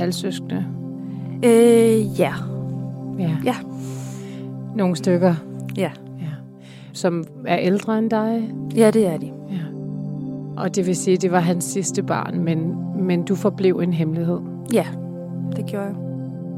halvsøskende? Ja. Ja. Nogle stykker? Ja. Som er ældre end dig? Ja, det er de. Ja. Og det vil sige, at det var hans sidste barn, men du forblev en hemmelighed? Ja, det gjorde jeg.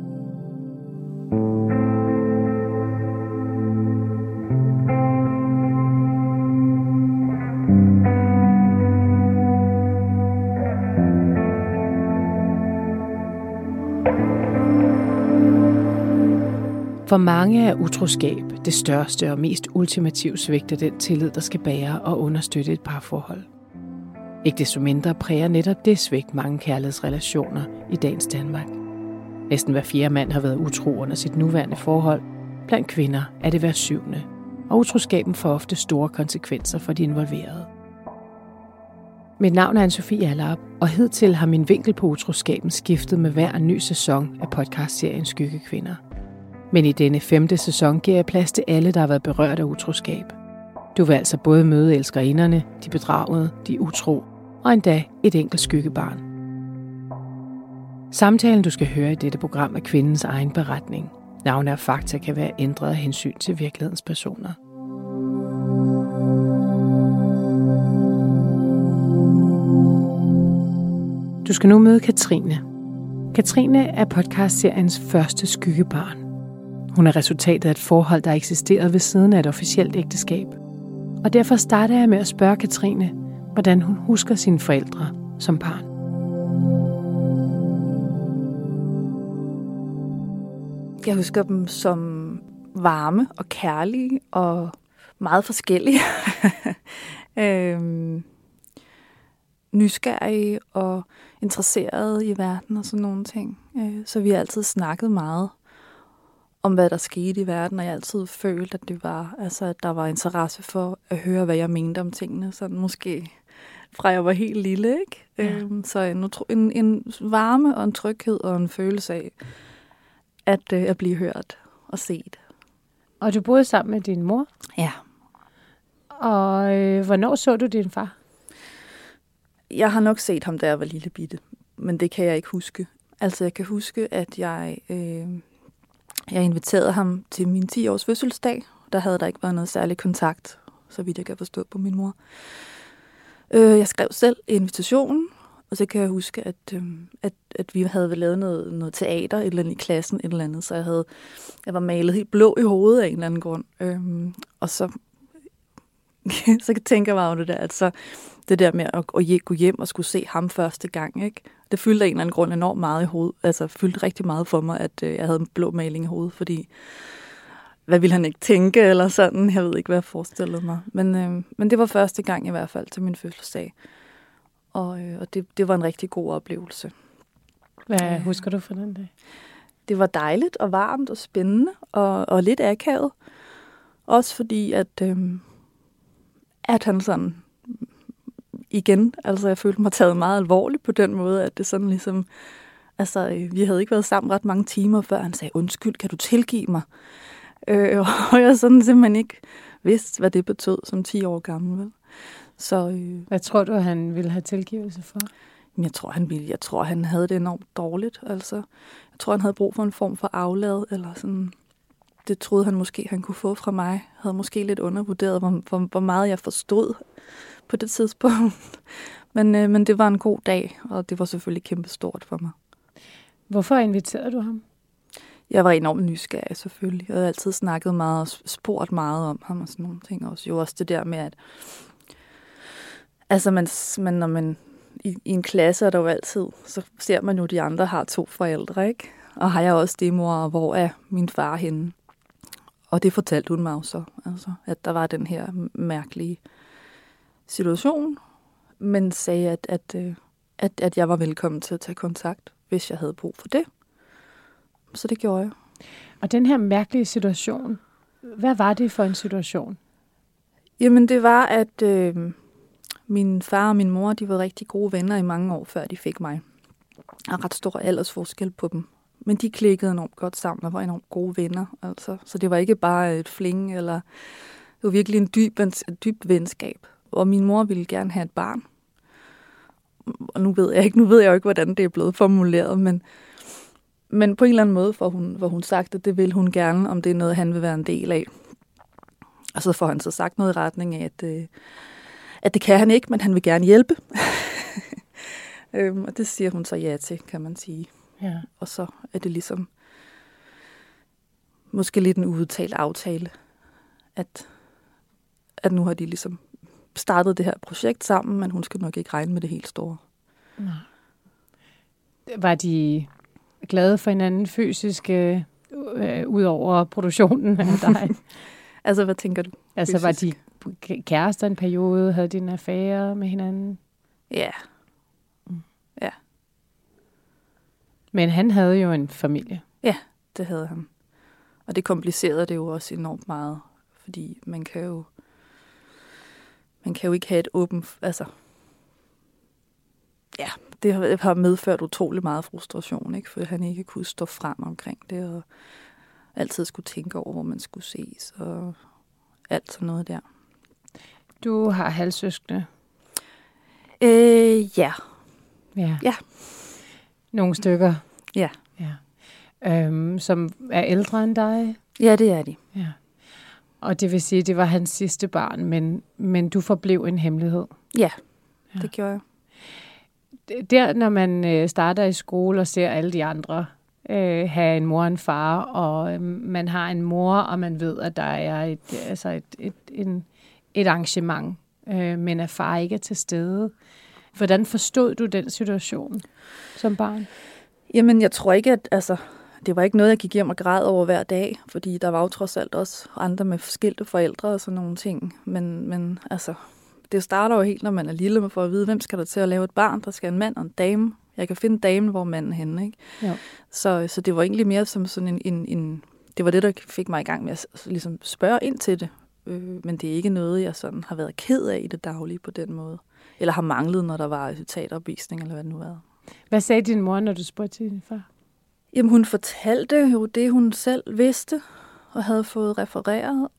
For mange er utroskab det største og mest ultimative svigt af den tillid, der skal bære og understøtte et parforhold. Ikke desto mindre præger netop det svigt mange kærlighedsrelationer i dagens Danmark. Næsten hver 4. mand har været utro under sit nuværende forhold. Blandt kvinder er det hver 7. Og utroskaben får ofte store konsekvenser for de involverede. Mit navn er Anne-Sophie Allerup, og hidtil har min vinkel på utroskaben skiftet med hver ny sæson af podcastserien Skyggekvinder. Men i denne 5. sæson giver jeg plads til alle, der har været berørt af utroskab. Du vil altså både møde elskerinderne, de bedragede, de utro og endda et enkelt skyggebarn. Samtalen, du skal høre i dette program, er kvindens egen beretning. Navne og fakta kan være ændret af hensyn til virkelighedens personer. Du skal nu møde Katrine. Katrine er podcastseriens første skyggebarn. Hun er resultatet af et forhold, der eksisterede ved siden af et officielt ægteskab. Og derfor starter jeg med at spørge Katrine, hvordan hun husker sine forældre som barn. Jeg husker dem som varme og kærlige og meget forskellige. Nysgerrige og interesserede i verden og sådan nogle ting. Så vi har altid snakket meget om, hvad der skete i verden, og jeg altid følt, at det var, at der var interesse for at høre, hvad jeg mente om tingene. Sådan måske fra jeg var helt lille, ikke? Ja. Så en varme og en tryghed og en følelse af at blive hørt og set. Og du boede sammen med din mor? Ja. Og hvornår så du din far? Jeg har nok set ham, da jeg var lille bitte, men det kan jeg ikke huske. Altså, jeg kan huske, at jeg inviterede ham til min 10-års fødselsdag. Der havde der ikke været noget særlig kontakt, så vidt jeg kan forstå på min mor. Jeg skrev selv invitationen, og så kan jeg huske, at vi havde lavet noget teater et eller andet i klassen, et eller andet, så jeg var malet helt blå i hovedet af en eller anden grund. Og så tænker jeg over det der, at så det der med at gå hjem og skulle se ham første gang, ikke? Det fyldte af en eller anden grund enormt meget i hovedet. Altså fyldte rigtig meget for mig, at jeg havde en blå maling i hovedet, fordi hvad ville han ikke tænke eller sådan? Jeg ved ikke, hvad jeg forestillede mig. Men det var første gang i hvert fald til min fødselsdag. Og det var en rigtig god oplevelse. Hvad husker du fra den dag? Det var dejligt og varmt og spændende og lidt akavet. Også fordi, at han sådan igen, altså jeg følte mig taget meget alvorligt på den måde, at det sådan ligesom, altså vi havde ikke været sammen ret mange timer, før han sagde, undskyld, kan du tilgive mig? Og jeg sådan simpelthen ikke vidste, hvad det betød som 10 år gammel. Vel? Så, hvad tror du, han ville have tilgivelse for? Jeg tror, han havde det enormt dårligt. Altså, jeg tror, han havde brug for en form for aflad, eller sådan. Det troede han måske, han kunne få fra mig. Jeg havde måske lidt undervurderet, hvor meget jeg forstod på det tidspunkt. Men det var en god dag, og det var selvfølgelig kæmpestort for mig. Hvorfor inviterede du ham? Jeg var enormt nysgerrig selvfølgelig. Jeg havde altid snakket meget og spurgt meget om ham og sådan nogle ting også. Jo også det der med, at altså når man i en klasse er der jo altid, så ser man jo, de andre har 2 forældre, ikke? Og har jeg også det, mor, og hvor er min far henne? Og det fortalte hun mig også, altså, at der var den her mærkelige situation, men sagde, at jeg var velkommen til at tage kontakt, hvis jeg havde brug for det. Så det gjorde jeg. Og den her mærkelige situation, hvad var det for en situation? Jamen det var, at min far og min mor, de var rigtig gode venner i mange år, før de fik mig. Der er ret stor aldersforskel på dem. Men de klikkede enormt godt sammen og var enormt gode venner. Altså. Så det var ikke bare et fling, eller det var virkelig en dyb venskab. Og min mor ville gerne have et barn. Og nu ved jeg jo ikke, hvordan det er blevet formuleret, Men på en eller anden måde får hun sagt, at det vil hun gerne, om det er noget, han vil være en del af. Og så får han så sagt noget i retning af, at det kan han ikke, men han vil gerne hjælpe. Og det siger hun så ja til, kan man sige. Ja. Og så er det ligesom måske lidt en udtalt aftale, at nu har de ligesom startet det her projekt sammen, men hun skal nok ikke regne med det helt store. Nej. Var de glade for hinanden fysisk, ud over produktionen af dig? Altså, hvad tænker du? Altså, var de kærester en periode? Havde de en affære med hinanden? Ja. Ja. Men han havde jo en familie. Ja, det havde han. Og det komplicerede det jo også enormt meget, fordi man kan jo ikke have et åbent... Altså, ja, det har medført utrolig meget frustration, ikke? For han ikke kunne stå frem omkring det, og altid skulle tænke over, hvor man skulle ses, og alt sådan noget der. Du har halvsøskende. Ja. Ja. Nogle stykker. Ja. Som er ældre end dig. Ja, det er de. Ja. Og det vil sige, at det var hans sidste barn, men du forblev en hemmelighed. Ja, det gjorde jeg. Der, når man starter i skole og ser alle de andre have en mor og en far, og man har en mor, og man ved, at der er et arrangement, men at far ikke er til stede. Hvordan forstod du den situation som barn? Jamen, jeg tror ikke, at det var ikke noget, jeg gik hjem og græd over hver dag, fordi der var jo trods alt også andre med skilte forældre og sådan nogle ting. Men det starter jo helt, når man er lille, med for at vide, hvem skal der til at lave et barn. Der skal en mand og en dame. Jeg kan finde damen, hvor manden er henne, ikke? Jo. Så det var egentlig mere som sådan en det var det, der fik mig i gang med at ligesom spørge ind til det. Men det er ikke noget, jeg sådan har været ked af i det daglige på den måde. Eller har manglet, når der var teateropvisning, eller hvad det nu var. Hvad sagde din mor, når du spurgte til din far? Jamen, hun fortalte jo det, hun selv vidste, og havde fået refereret,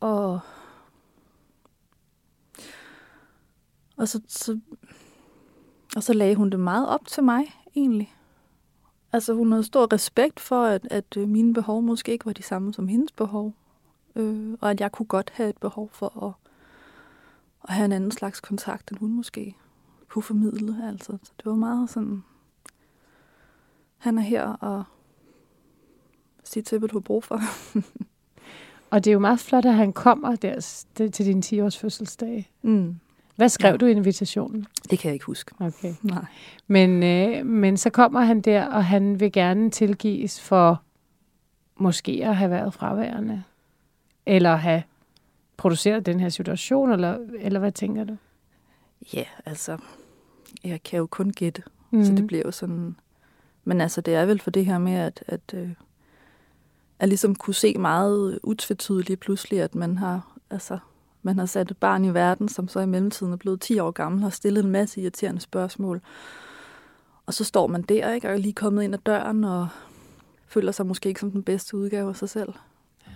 og så lagde hun det meget op til mig, egentlig. Altså, hun havde stor respekt for, at mine behov måske ikke var de samme som hendes behov, og at jeg kunne godt have et behov for at have en anden slags kontakt, end hun måske kunne formidle. Altså, så det var meget sådan, han er her, og sit til, hvad du har brug for. Og det er jo meget flot, at han kommer der til din 10-års fødselsdag. Mm. Hvad skrev du i invitationen? Det kan jeg ikke huske. Okay. Nej. Men så kommer han der, og han vil gerne tilgives for måske at have været fraværende. Eller have produceret den her situation, eller hvad tænker du? Ja, jeg kan jo kun gætte. Så det bliver jo sådan... Men det er vel for det her med, at ligesom kunne se meget utvetydigt pludselig, at man har sat et barn i verden, som så i mellemtiden er blevet 10 år gammel, har stillet en masse irriterende spørgsmål. Og så står man der, ikke, og er lige kommet ind ad døren, og føler sig måske ikke som den bedste udgave af sig selv. Ja.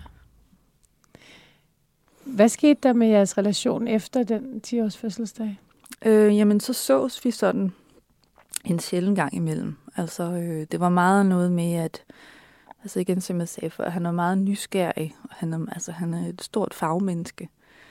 Hvad skete der med jeres relation efter den 10-års fødselsdag? Jamen, så sås vi sådan en sjælden gang imellem. Det var meget noget med, at igen, som jeg sagde før, han er meget nysgerrig, og han er et stort fagmenneske.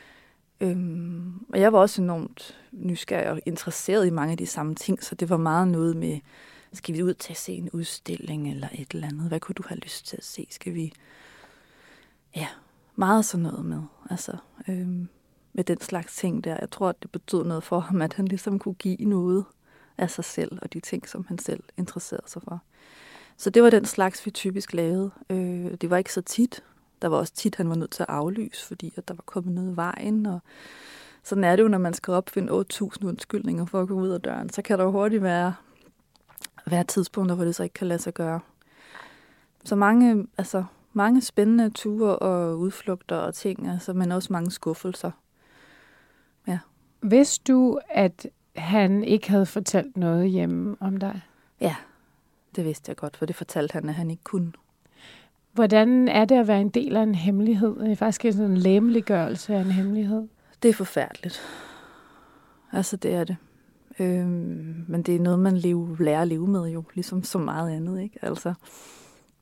Og jeg var også enormt nysgerrig og interesseret i mange af de samme ting, så det var meget noget med, skal vi ud til at se en udstilling eller et eller andet? Hvad kunne du have lyst til at se? Skal vi... Ja, meget sådan noget med. Med den slags ting der. Jeg tror, at det betød noget for ham, at han ligesom kunne give noget af sig selv, og de ting, som han selv interesserede sig for. Så det var den slags, vi typisk lavede. Det var ikke så tit. Der var også tit, han var nødt til at aflyse, fordi at der var kommet noget i vejen. Og sådan er det jo, når man skal opfinde 8.000 undskyldninger for at gå ud af døren. Så kan der jo hurtigt være tidspunkter, hvor det så ikke kan lade sig gøre. Så mange spændende ture og udflugter og ting, men også mange skuffelser. Ja. Vidste du, at han ikke havde fortalt noget hjemme om dig? Ja, det vidste jeg godt, for det fortalte han, at han ikke kunne. Hvordan er det at være en del af en hemmelighed? Det er faktisk sådan en læmeliggørelse af en hemmelighed. Det er forfærdeligt. Det er det. Men det er noget, man lærer at leve med jo, ligesom så meget andet, ikke?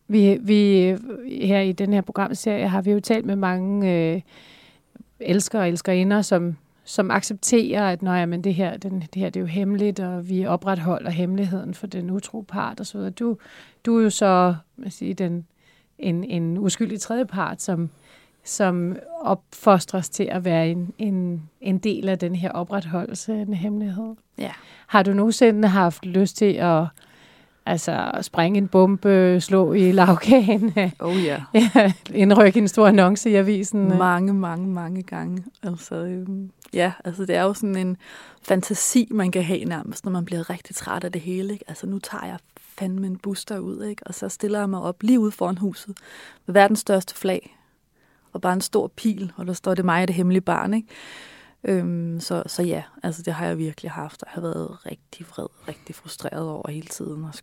Vi her i den her programserie har vi jo talt med mange elskere og elskerinder, som accepterer, at men det her det er jo hemmeligt, og vi opretholder hemmeligheden for den utro part og så videre. Du er jo så en uskyldig tredjepart, som opfostres til at være en del af den her opretholdelse af den hemmelighed. Ja. Har du nogensinde haft lyst til at springe en bombe, slå i lavkagen? Oh ja. Indrykke en stor annonce i avisen? Mange gange. Det er jo sådan en fantasi, man kan have nærmest, når man bliver rigtig træt af det hele. Ikke? Altså, nu tager jeg fandme en bus derud, ikke? Og så stiller jeg mig op lige ude foran huset med verdens største flag og bare en stor pil, og der står det mig og det hemmelige barn, ikke? Så ja, altså det har jeg virkelig haft, og jeg har været rigtig vred, rigtig frustreret over hele tiden, og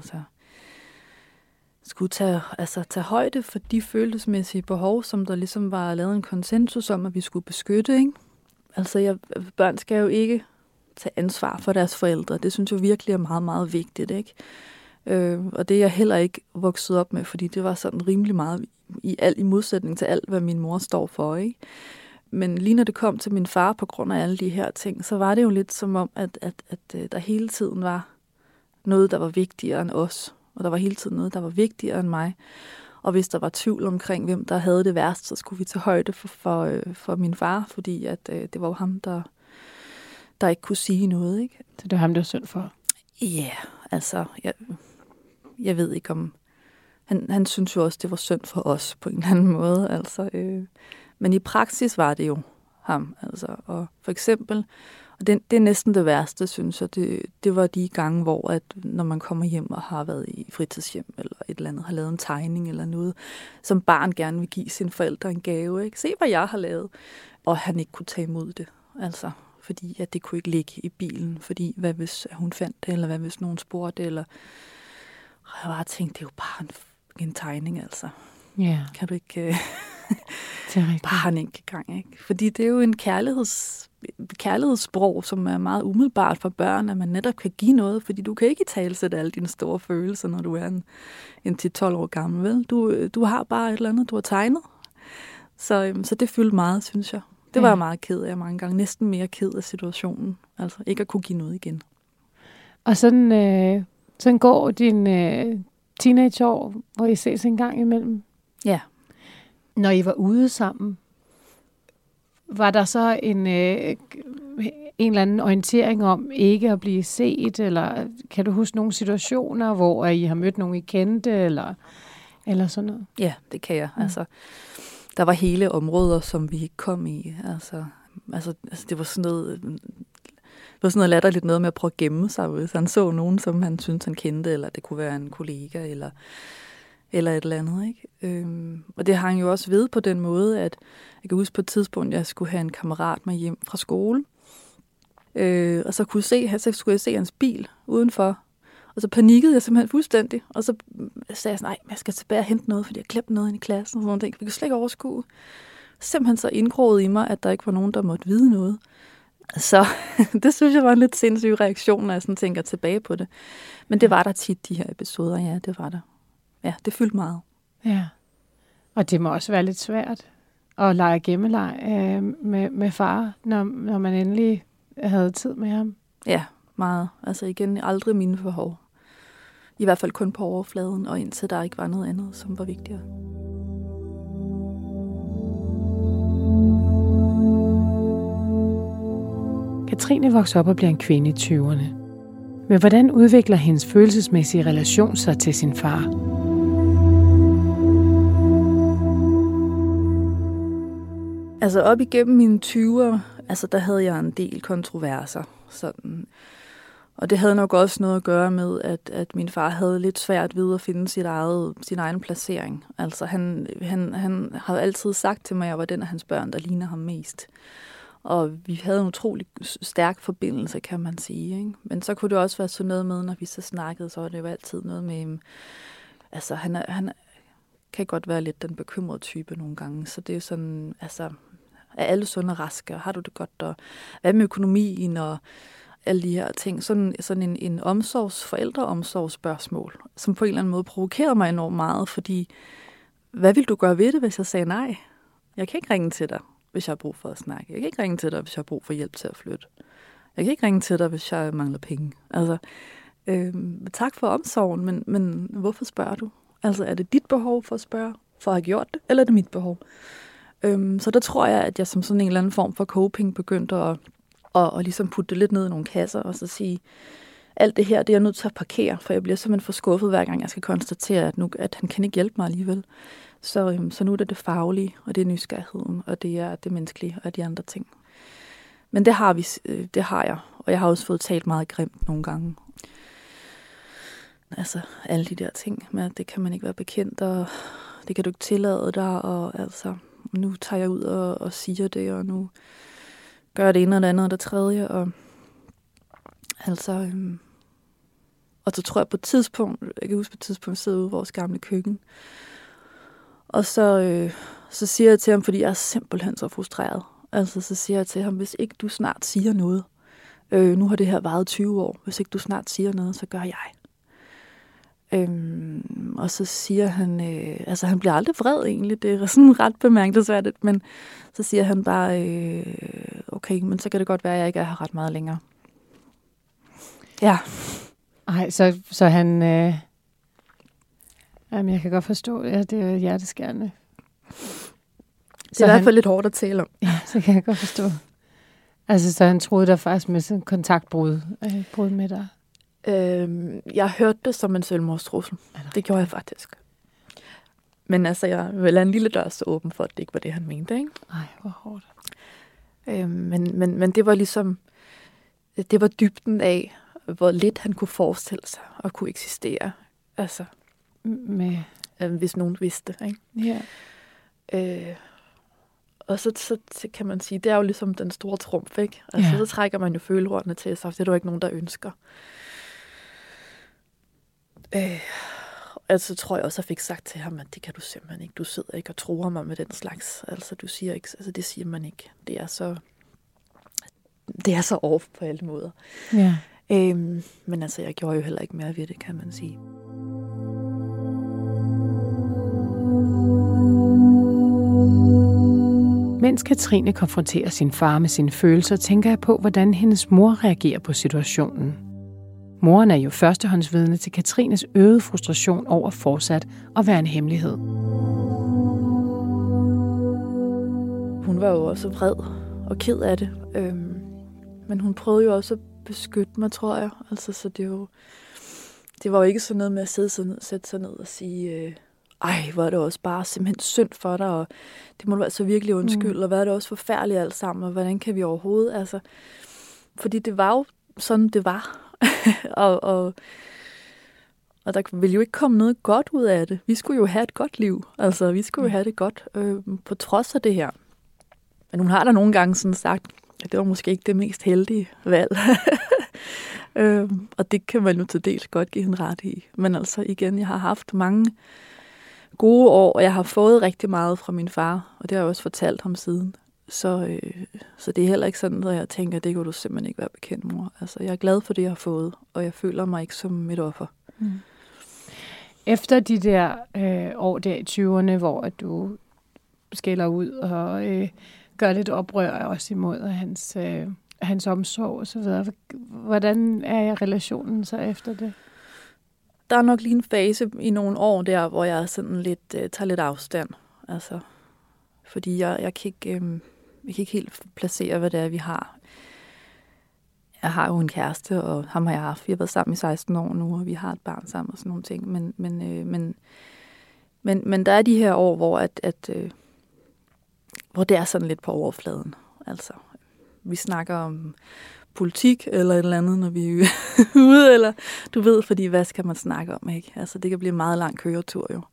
skulle tage højde for de følelsesmæssige behov, som der ligesom var lavet en konsensus om, at vi skulle beskytte, ikke? Altså, børn skal jo ikke tage ansvar for deres forældre. Det synes jeg virkelig er meget, meget vigtigt, ikke? Og det er jeg heller ikke vokset op med, fordi det var sådan rimelig meget i modsætning til alt, hvad min mor står for, ikke? Men lige når det kom til min far på grund af alle de her ting, så var det jo lidt som om, at der hele tiden var noget, der var vigtigere end os. Og der var hele tiden noget, der var vigtigere end mig. Og hvis der var tvivl omkring, hvem der havde det værst, så skulle vi tage højde for min far, fordi at det var jo ham, der ikke kunne sige noget, ikke? Så det var ham, der var synd for? Ja, altså, jeg ved ikke om... Han synes jo også, det var synd for os på en eller anden måde, altså... Men i praksis var det jo ham, altså. Og for eksempel, og det er næsten det værste, synes jeg, det var de gange, hvor at når man kommer hjem og har været i fritidshjem eller et eller andet, har lavet en tegning eller noget, som barn gerne vil give sine forældre en gave, ikke? Se, hvad jeg har lavet. Og han ikke kunne tage imod det, altså. Fordi at det kunne ikke ligge i bilen, fordi hvad hvis hun fandt det, eller hvad hvis nogen spurgte, eller... Og jeg bare tænkte, det er jo bare en tegning, altså. Ja. Yeah. Kan du ikke... bare en enkelt gang, ikke? Fordi det er jo en kærlighedssprog, som er meget umiddelbart for børn, at man netop kan give noget, fordi du kan ikke italesætte alle dine store følelser, når du er en 10-12 år gammel, vel? Du har bare et eller andet, du har tegnet. Så det fyldte meget, synes jeg. Det var jeg meget ked af mange gange. Næsten mere ked af situationen. Altså ikke at kunne give noget igen. Og sådan går din teenageår, hvor I ses en gang imellem? Ja. Når I var ude sammen, var der så en eller anden orientering om ikke at blive set, eller kan du huske nogle situationer, hvor I har mødt nogen, I kendte, eller sådan noget? Ja, det kan jeg. Altså, der var hele områder, som vi ikke kom i. Altså det var sådan noget latterligt noget med at prøve at gemme sig, hvis han så nogen, som han syntes, han kendte, eller det kunne være en kollega, eller et eller andet, ikke? Og det hang jo også ved på den måde, at jeg kan huske på et tidspunkt, jeg skulle have en kammerat med hjem fra skole, og så skulle jeg se hans bil udenfor, og så panikkede jeg simpelthen fuldstændig, og så sagde jeg sådan, nej, jeg skal tilbage og hente noget, fordi jeg glemte noget ind i klassen, og sådan noget. Jeg kunne slet ikke overskue. Simpelthen så indgroet i mig, at der ikke var nogen, der måtte vide noget. Så det synes jeg var en lidt sindssyg reaktion, når jeg sådan tænker tilbage på det. Men det var der tit, de her episoder, ja, det var der. Ja, det fyldte meget. Ja, og det må også være lidt svært at lege gemmeleg med far, når man endelig havde tid med ham. Ja, meget. Altså igen, aldrig mine behov. I hvert fald kun på overfladen, og indtil der ikke var noget andet, som var vigtigere. Katrine vokser op og bliver en kvinde i 20'erne. Men hvordan udvikler hendes følelsesmæssige relation sig til sin far? Altså op igennem mine 20'er, altså der havde jeg en del kontroverser. Sådan. Og det havde nok også noget at gøre med, at min far havde lidt svært ved at finde sin egen placering. Altså han har altid sagt til mig, at jeg var den af hans børn, der ligner ham mest. Og vi havde en utrolig stærk forbindelse, kan man sige. Ikke? Men så kunne det også være sådan noget med, når vi så snakkede, så var det jo altid noget med, altså han kan godt være lidt den bekymrede type nogle gange. Så det er sådan, altså, er alle sunde og raske, og har du det godt, og hvad med økonomien, og alle de her ting. Sådan en forældreomsorgsspørgsmål, som på en eller anden måde provokerede mig enormt meget, fordi hvad vil du gøre ved det, hvis jeg sagde nej? Jeg kan ikke ringe til dig, hvis jeg har brug for at snakke. Jeg kan ikke ringe til dig, hvis jeg har brug for hjælp til at flytte. Jeg kan ikke ringe til dig, hvis jeg mangler penge. Altså, tak for omsorgen, men hvorfor spørger du? Altså, er det dit behov for at spørge, for at have gjort det, eller er det mit behov? Så der tror jeg, at jeg som sådan en eller anden form for coping begyndte at ligesom putte det lidt ned i nogle kasser, og så sige, alt det her, det er jeg nødt til at parkere, for jeg bliver simpelthen for skuffet, hver gang jeg skal konstatere, at han kan ikke hjælpe mig alligevel. Så nu er det faglige, og det er nysgerrigheden, og det er det menneskelige, og de andre ting. Men det har jeg, og jeg har også fået talt meget grimt nogle gange. Altså, alle de der ting med, at det kan man ikke være bekendt, og det kan du ikke tillade dig, og altså, nu tager jeg ud og siger det, og nu gør jeg det ene og det andet og det tredje, og altså, og så tror jeg på et tidspunkt, jeg kan huske på et tidspunkt, sidder ude i vores gamle køkken, og så siger jeg til ham, fordi jeg er simpelthen så frustreret, altså så siger jeg til ham, hvis ikke du snart siger noget, nu har det her varet 20 år, hvis ikke du snart siger noget, så gør jeg. Og så siger han, altså han bliver aldrig vred egentlig, det er sådan ret bemærkelsesværdigt, men så siger han bare, okay, men så kan det godt være, at jeg ikke er her ret meget længere. Ja. Ej, så han, jamen jeg kan godt forstå, at det er hjerteskærende. Det er i hvert fald lidt hårdt at tale om. Ja, så kan jeg godt forstå. Altså, så han troede der faktisk med sådan en kontaktbrud med dig? Jeg hørte det som en selvmordstrussel. Det gjorde jeg faktisk. Men altså, jeg ville lade en lille dør så åben for, at det ikke var det, han mente, ikke? Ej, hvor hårdt. Men det var ligesom, det var dybden af, hvor lidt han kunne forestille sig at kunne eksistere. Altså, hvis nogen vidste, ikke? Ja. Og så kan man sige, det er jo ligesom den store trumf, ikke? Altså, så trækker man jo følehornene til sig, det er der jo ikke nogen, der ønsker. Altså tror jeg også, at jeg fik sagt til ham, at det kan du simpelthen ikke. Du sidder ikke og truer mig med den slags. Altså du siger ikke, altså det siger man ikke. Det er så off på alle måder. Ja. Men altså jeg gjorde jo heller ikke mere ved det, kan man sige. Mens Katrine konfronterer sin far med sine følelser, tænker jeg på, hvordan hendes mor reagerer på situationen. Moren er jo førstehåndsvidne til Katrines øgede frustration over fortsat at være en hemmelighed. Hun var jo også vred og ked af det. Men hun prøvede jo også at beskytte mig, tror jeg. Altså, så det var jo ikke sådan noget med at sætte sig ned og sige, ej, hvor er det også bare simpelthen synd for dig, og det må du altså virkelig undskylde, og hvad er det også forfærdeligt alt sammen, og hvordan kan vi overhovedet, altså, fordi det var jo sådan, det var. og der ville jo ikke komme noget godt ud af det. Vi skulle jo have et godt liv. Altså, vi skulle jo have det godt på trods af det her. Men hun har da nogle gange sådan sagt, at det var måske ikke det mest heldige valg. Og det kan man jo til dels godt give hende ret i. Men altså igen, jeg har haft mange gode år, og jeg har fået rigtig meget fra min far, og det har jeg også fortalt ham siden. Så det er heller ikke sådan, at jeg tænker, at det kunne du simpelthen ikke være bekendt, mor. Altså, jeg er glad for det, jeg har fået, og jeg føler mig ikke som et offer. Mm. Efter de der år der i 20'erne, hvor at du skælder ud og gør lidt oprør også imod hans omsorg og så videre, hvordan er relationen så efter det? Der er nok lige en fase i nogle år der, hvor jeg sådan lidt tager lidt afstand. Altså, fordi jeg kan ikke helt placere, hvad det er, vi har. Jeg har jo en kæreste, og ham har jeg haft. Vi har været sammen i 16 år nu, og vi har et barn sammen og sådan nogle ting. Men der er de her år, hvor det er sådan lidt på overfladen. Altså, vi snakker om politik eller et eller andet, når vi er ude, eller du ved, fordi hvad skal man snakke om, ikke? Altså, det kan blive en meget lang køretur jo.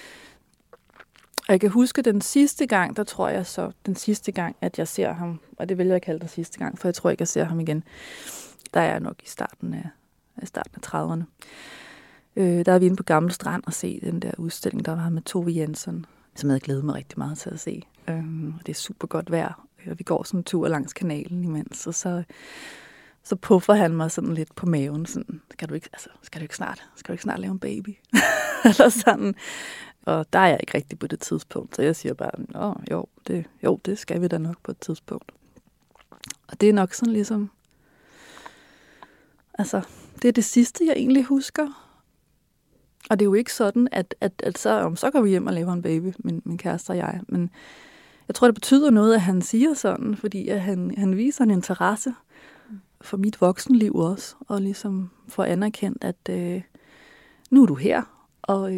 Og jeg kan huske den sidste gang, der tror jeg så, den sidste gang, at jeg ser ham, og det vil jeg kalde den sidste gang, for jeg tror ikke, jeg ser ham igen. Der er jeg nok i starten af 30'erne. Der er vi inde på Gamle Strand og se den der udstilling, der var med Tove Jansson, som jeg havde glædet mig rigtig meget til at se. Og det er super godt vejr, og vi går sådan en tur langs kanalen imens, og så så puffer han mig sådan lidt på maven, sådan, skal du ikke snart lave en baby? Eller sådan. Og der er jeg ikke rigtig på det tidspunkt, så jeg siger bare, det skal vi da nok på et tidspunkt. Og det er nok sådan ligesom, altså, det er det sidste, jeg egentlig husker. Og det er jo ikke sådan, at så går vi hjem og laver en baby, min kæreste og jeg. Men jeg tror, det betyder noget, at han siger sådan, fordi at han viser en interesse for mit voksenliv også, og ligesom får anerkendt, at nu er du her, og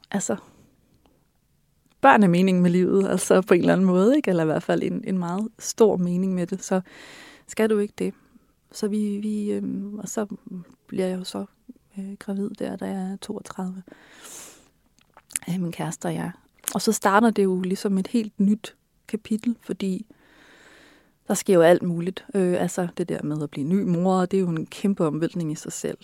børn er meningen med livet, altså på en eller anden måde, ikke? Eller i hvert fald en meget stor mening med det, så skal du ikke det. Så og så bliver jeg jo så gravid der jeg er 32. Min kæreste og jeg. Og så starter det jo ligesom et helt nyt kapitel, fordi der sker jo alt muligt. Det der med at blive ny mor, det er jo en kæmpe omvæltning i sig selv.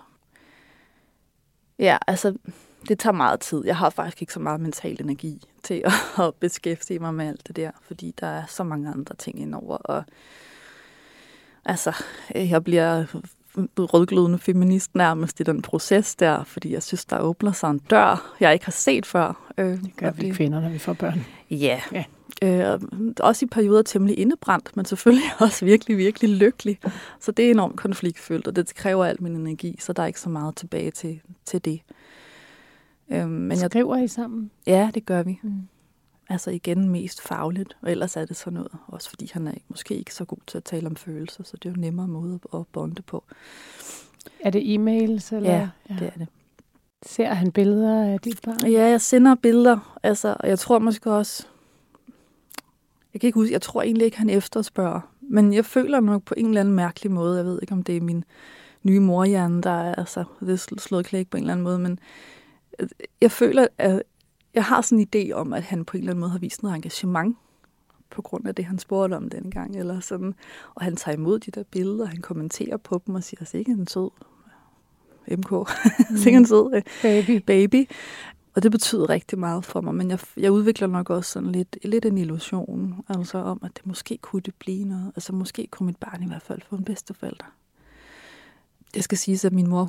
Ja, altså, det tager meget tid. Jeg har faktisk ikke så meget mental energi til at beskæftige mig med alt det der, fordi der er så mange andre ting indover. Og altså, jeg bliver rødglødende feminist nærmest i den proces der, fordi jeg synes, der åbner sig en dør, jeg ikke har set før. Det gør vi kvinder, når vi får børn. Ja. Også i perioder temmelig indebrændt, men selvfølgelig også virkelig, virkelig lykkelig. Så det er enormt konfliktfyldt, og det kræver al min energi, så der er ikke så meget tilbage til det. Men skriver I sammen? Ja, det gør vi. Altså igen mest fagligt, og ellers er det sådan noget. Også fordi han er måske ikke så god til at tale om følelser, så det er jo nemmere måde at bonde på. Er det e-mails? Eller? Ja, det er det. Ser han billeder af dit barn? Ja, jeg sender billeder. Altså, og jeg tror måske også... Jeg kan ikke huske, jeg tror egentlig ikke, han efterspørger. Men jeg føler nok på en eller anden mærkelig måde. Jeg ved ikke, om det er min nye morhjerne, der er altså, det er slået klæk på en eller anden måde. Men jeg føler, at jeg har sådan en idé om, at han på en eller anden måde har vist noget engagement på grund af det, han spurgte om dengang. Eller sådan. Og han tager imod de der billeder, han kommenterer på dem og siger, sikke en sød MK. Sikke en sød baby. Og det betyder rigtig meget for mig, men jeg udvikler nok også sådan lidt en illusion, altså om, at det måske kunne det blive noget. Altså måske kunne mit barn i hvert fald få en bedsteforælder. Det skal siges, at min mor,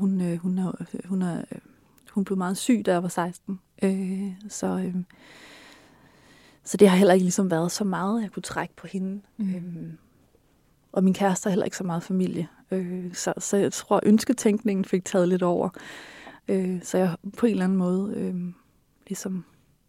hun blev meget syg, da jeg var 16. Så det har heller ikke ligesom været så meget, jeg kunne trække på hende. Og min kæreste har heller ikke så meget familie. Så jeg tror, ønsketænkningen fik taget lidt over. Så jeg på en eller anden måde ligesom...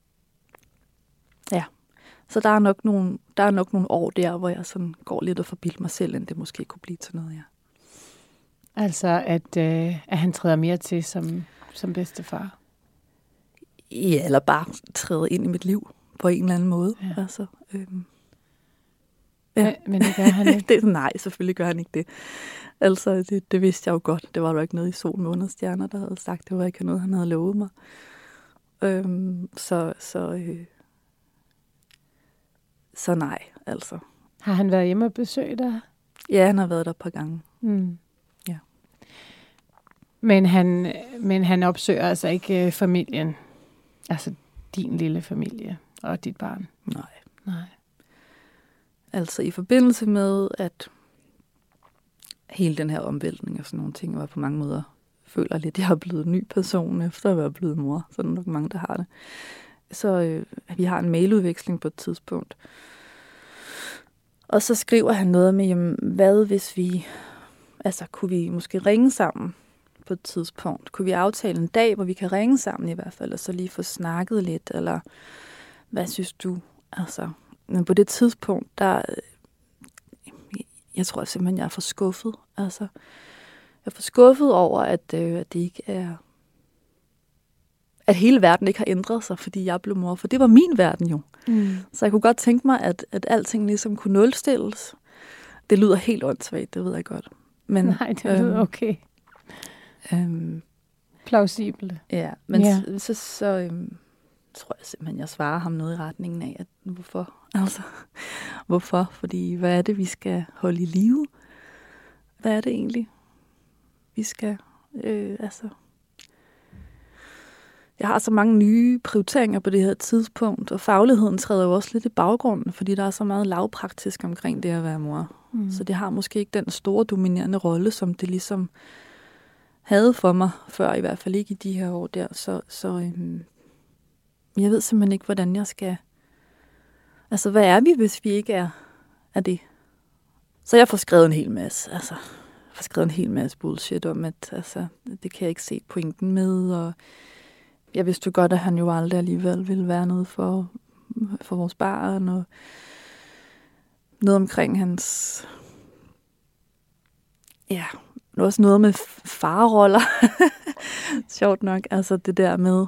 Ja. Så der er nok nogle år der, hvor jeg sådan går lidt og forbilder mig selv, end det måske kunne blive til noget, ja. Altså, at han træder mere til som bedstefar? Ja, eller bare træder ind i mit liv på en eller anden måde. Ja. Altså, ja. Men det gør han ikke? Nej, selvfølgelig gør han ikke det. Altså, det vidste jeg jo godt. Det var jo ikke noget i Sol, Måne og Stjerner, der havde sagt. Det var ikke noget, han havde lovet mig. Så nej, altså. Har han været hjemme og besøgt dig? Ja, han har været der et par gange. Ja. Men han opsøger altså ikke familien? Altså din lille familie og dit barn? Nej. Altså i forbindelse med, at hele den her omvæltning og sådan nogle ting, var på mange måder, føler lidt, at jeg er blevet en ny person, efter at være blevet mor. Så er der nok mange, der har det. Så vi har en mailudveksling på et tidspunkt. Og så skriver han noget med, jamen, hvad hvis vi, altså kunne vi måske ringe sammen på et tidspunkt? Kunne vi aftale en dag, hvor vi kan ringe sammen i hvert fald, og så lige få snakket lidt, eller hvad synes du? Altså, men på det tidspunkt, jeg tror simpelthen, jeg er for skuffet. Altså, jeg er for skuffet over, at det ikke er... At hele verden ikke har ændret sig, fordi jeg blev mor. For det var min verden jo. Så jeg kunne godt tænke mig, at alting ligesom kunne nulstilles. Det lyder helt åndssvagt, det ved jeg godt. Men, nej, det lyder okay. Plausibelt. Ja, men ja. Så tror jeg simpelthen, jeg svarer ham noget i retningen af, at hvorfor? Altså, hvorfor? Fordi hvad er det, vi skal holde i live? Hvad er det egentlig, vi skal... Jeg har så mange nye prioriteringer på det her tidspunkt, og fagligheden træder jo også lidt i baggrunden, fordi der er så meget lavpraktisk omkring det at være mor. Så det har måske ikke den store dominerende rolle, som det ligesom havde for mig før, i hvert fald ikke i de her år der. Så jeg ved simpelthen ikke, hvordan jeg skal... Altså, hvad er vi, hvis vi ikke er det? Så jeg får skrevet en hel masse, bullshit om, at det kan jeg ikke se pointen med, og jeg vidste jo godt, at han jo aldrig alligevel ville være noget for vores barn, og noget omkring hans... Ja, også noget med farroller. Sjovt nok, altså det der med,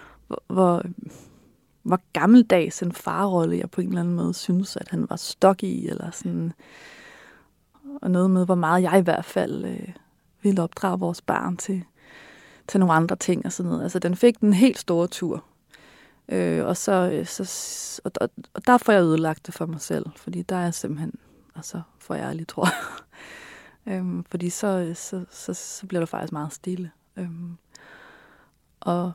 hvor gammeldags en farrolle jeg på en eller anden måde synes, at han var stok i, eller sådan... Og noget med, hvor meget jeg i hvert fald ville opdrage vores barn til nogle andre ting og sådan noget. Altså, den fik den helt store tur. Og der får jeg ødelagt det for mig selv, fordi der er simpelthen for ærlig, tror jeg. Fordi så bliver der faktisk meget stille. Og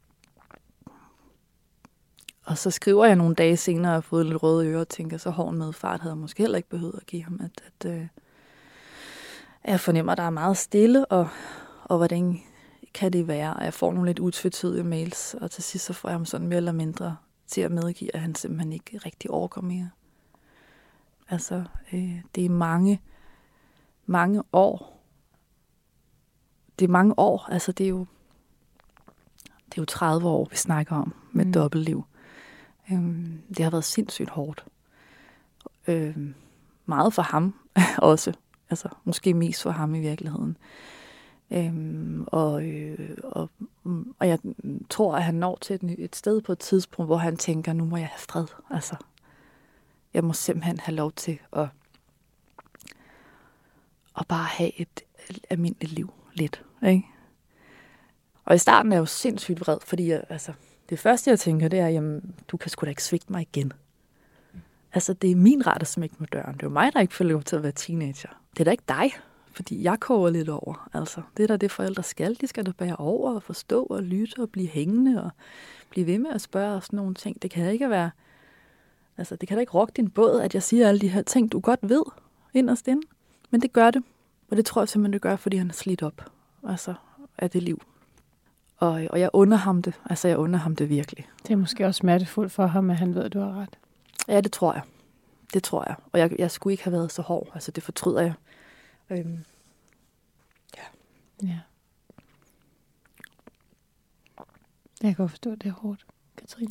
så skriver jeg nogle dage senere, og har fået lidt røde ører, og tænker, så hård medfart havde jeg måske heller ikke behøvet at give ham, at jeg fornemmer, at der er meget stille, og hvordan kan det være, og jeg får nogle lidt utvetydige mails, og til sidst så får jeg ham sådan mere eller mindre til at medgive, at han simpelthen ikke rigtig orker mere. Altså, det er mange år. Det er mange år, altså det er jo 30 år, vi snakker om, med dobbeltliv. Det har været sindssygt hårdt. Meget for ham også. Altså, måske mest for ham i virkeligheden. Og jeg tror, at han når til et sted på et tidspunkt, hvor han tænker, nu må jeg have fred. Altså, jeg må simpelthen have lov til at bare have et almindeligt liv lidt. Ikke? Og i starten er jeg jo sindssygt vred, fordi det første, jeg tænker, det er, jamen, du kan sgu da ikke svigte mig igen. Altså, det er min ret at smække med døren. Det er jo mig, der ikke får lov til at være teenager. Det er da ikke dig, fordi jeg koger lidt over. Altså, det er da det, forældre skal. De skal da bære over og forstå og lytte og blive hængende og blive ved med at spørge og sådan nogle ting. Det kan da ikke være... Altså, det kan da ikke rokke din båd, at jeg siger alle de her ting, du godt ved inderst inde. Men det gør det. Og det tror jeg simpelthen, det gør, fordi han er slidt op. Altså, af det liv. Og jeg under ham det. Altså, jeg under ham det virkelig. Det er måske også smertefuldt for ham, at han ved, at du har ret. Ja, det tror jeg. Det tror jeg. Og jeg skulle ikke have været så hård. Altså, det fortryder jeg. Ja. Jeg kan godt forstå, at det er hårdt, Katrine.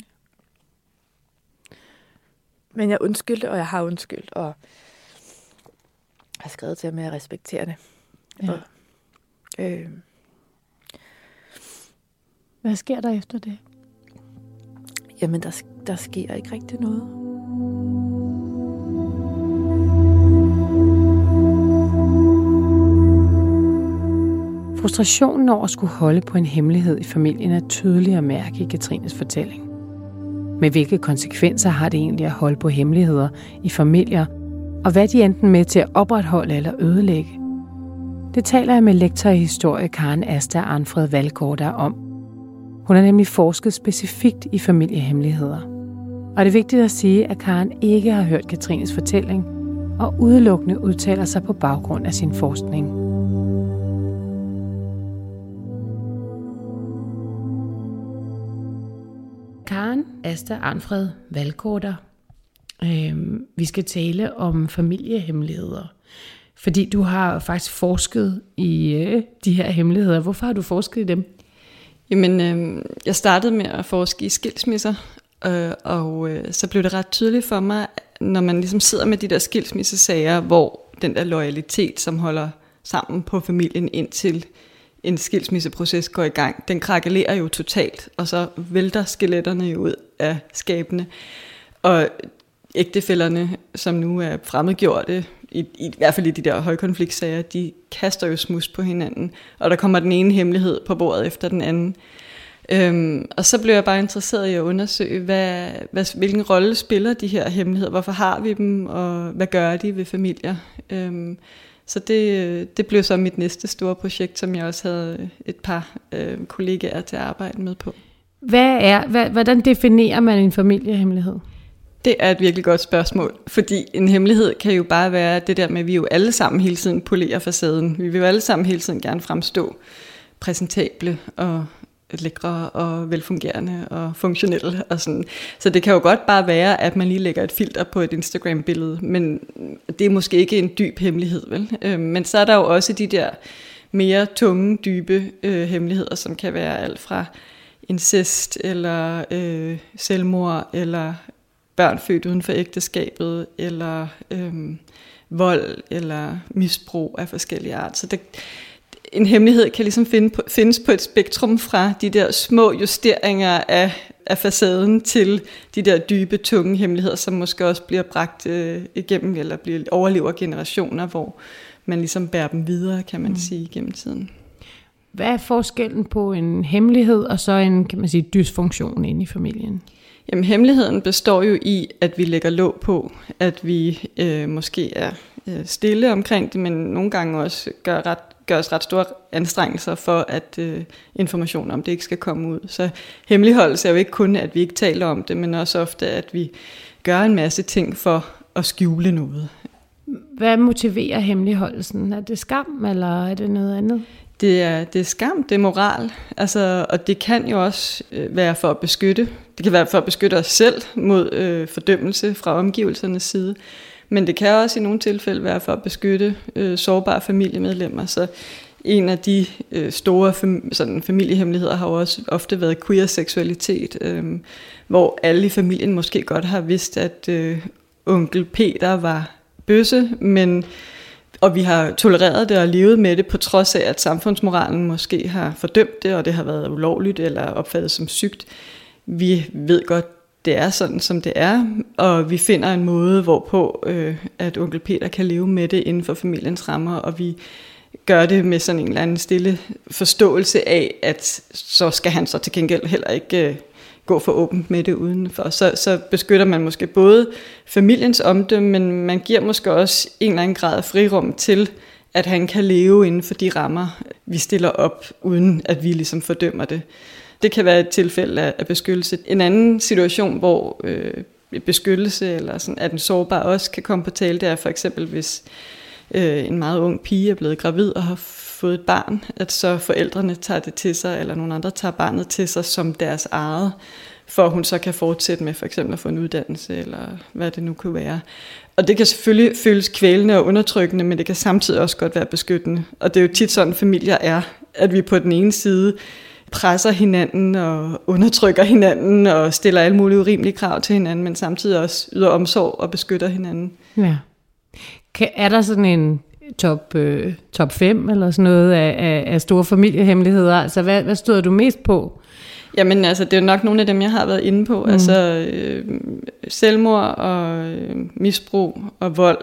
Men jeg undskyldte, og jeg har undskyldt, og jeg har skrevet til ham, at jeg respekterer det. Ja. Og, hvad sker der efter det? Jamen, der sker ikke rigtig noget. Frustrationen over at skulle holde på en hemmelighed i familien er tydelig at mærke i Katrines fortælling. Men hvilke konsekvenser har det egentlig at holde på hemmeligheder i familier, og hvad de enten med til at opretholde eller ødelægge? Det taler jeg med lektor i historie Karen Asta Arnfred Valgård om. Hun har nemlig forsket specifikt i familiehemmeligheder. Og det er vigtigt at sige, at Karen ikke har hørt Katrines fortælling, og udelukkende udtaler sig på baggrund af sin forskning. Karen Asta Arnfred Valgård. Vi skal tale om familiehemmeligheder. Fordi du har faktisk forsket i de her hemmeligheder. Hvorfor har du forsket i dem? Jamen, jeg startede med at forske i skilsmisser, og så blev det ret tydeligt for mig, når man ligesom sidder med de der skilsmissesager, hvor den der loyalitet, som holder sammen på familien indtil en skilsmisseproces går i gang, den krakelerer jo totalt, og så vælter skeletterne jo ud af skabene. Og ægtefællerne, som nu er fremmedgjorte, i hvert fald i de der højkonfliktsager, de kaster jo smus på hinanden, og der kommer den ene hemmelighed på bordet efter den anden. Og så blev jeg bare interesseret i at undersøge, hvilken rolle spiller de her hemmeligheder, hvorfor har vi dem, og hvad gør de ved familier. Så det blev så mit næste store projekt, som jeg også havde et par kollegaer til at arbejde med på. Hvordan definerer man en familiehemmelighed? Det er et virkelig godt spørgsmål, fordi en hemmelighed kan jo bare være det der med, at vi jo alle sammen hele tiden polerer facaden. Vi vil jo alle sammen hele tiden gerne fremstå præsentable og lækre og velfungerende og funktionelle og sådan. Så det kan jo godt bare være, at man lige lægger et filter på et Instagram-billede, men det er måske ikke en dyb hemmelighed, vel? Men så er der jo også de der mere tunge, dybe hemmeligheder, som kan være alt fra incest eller selvmord eller børn født uden for ægteskabet eller vold eller misbrug af forskellige art. Så en hemmelighed kan ligesom findes på et spektrum fra de der små justeringer af facaden til de der dybe, tunge hemmeligheder, som måske også bliver bragt igennem eller overlever generationer, hvor man ligesom bærer dem videre, kan man sige, gennem tiden. Hvad er forskellen på en hemmelighed og så en, kan man sige, dysfunktion inde i familien? Jamen, hemmeligheden består jo i, at vi lægger låg på, at vi måske er stille omkring det, men nogle gange også gør os ret store anstrengelser for, at information om det ikke skal komme ud. Så hemmeligholdelse er jo ikke kun, at vi ikke taler om det, men også ofte, at vi gør en masse ting for at skjule noget. Hvad motiverer hemmeligholdelsen? Er det skam, eller er det noget andet? Det er skam, det er moral, altså, og det kan jo også være for at beskytte. Det kan være for at beskytte os selv mod fordømmelse fra omgivelsernes side, men det kan også i nogle tilfælde være for at beskytte sårbare familiemedlemmer. Så en af de store familiehemmeligheder har jo også ofte været queer-seksualitet, hvor alle i familien måske godt har vidst, at onkel Peter var bøsse, og vi har tolereret det og levet med det, på trods af, at samfundsmoralen måske har fordømt det, og det har været ulovligt eller opfattet som sygt. Vi ved godt, det er sådan, som det er, og vi finder en måde, hvorpå at onkel Peter kan leve med det inden for familiens rammer, og vi gør det med sådan en eller anden stille forståelse af, at så skal han så til gengæld heller ikke gå for åbent med det udenfor. Så beskytter man måske både familiens omdømme, men man giver måske også en eller anden grad af frirum til, at han kan leve inden for de rammer, vi stiller op, uden at vi ligesom fordømmer det. Det kan være et tilfælde af beskyttelse. En anden situation, hvor beskyttelse eller sådan, at den sårbare også kan komme på tale, det er for eksempel, hvis en meget ung pige er blevet gravid og har fået et barn, at så forældrene tager det til sig, eller nogen andre tager barnet til sig som deres eget, for at hun så kan fortsætte med for eksempel at få en uddannelse, eller hvad det nu kunne være. Og det kan selvfølgelig føles kvælende og undertrykkende, men det kan samtidig også godt være beskyttende. Og det er jo tit sådan, familier er, at vi på den ene side presser hinanden og undertrykker hinanden og stiller alle mulige urimelige krav til hinanden, men samtidig også yder omsorg og beskytter hinanden. Ja. Er der sådan en top 5 eller sådan noget af store familiehemmeligheder? Altså, hvad støder du mest på? Jamen, altså, det er jo nok nogle af dem, jeg har været inde på. Altså, selvmord og misbrug og vold